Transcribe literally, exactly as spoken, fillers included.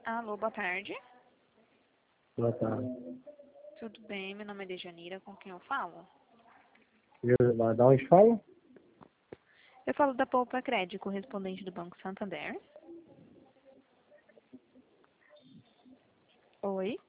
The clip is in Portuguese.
Alô, boa tarde. Boa tarde. Tudo bem? Meu nome é Dejanira, com quem eu falo? Eu, da onde fala? Eu falo da Poupa Crédito, correspondente do Banco Santander. Oi?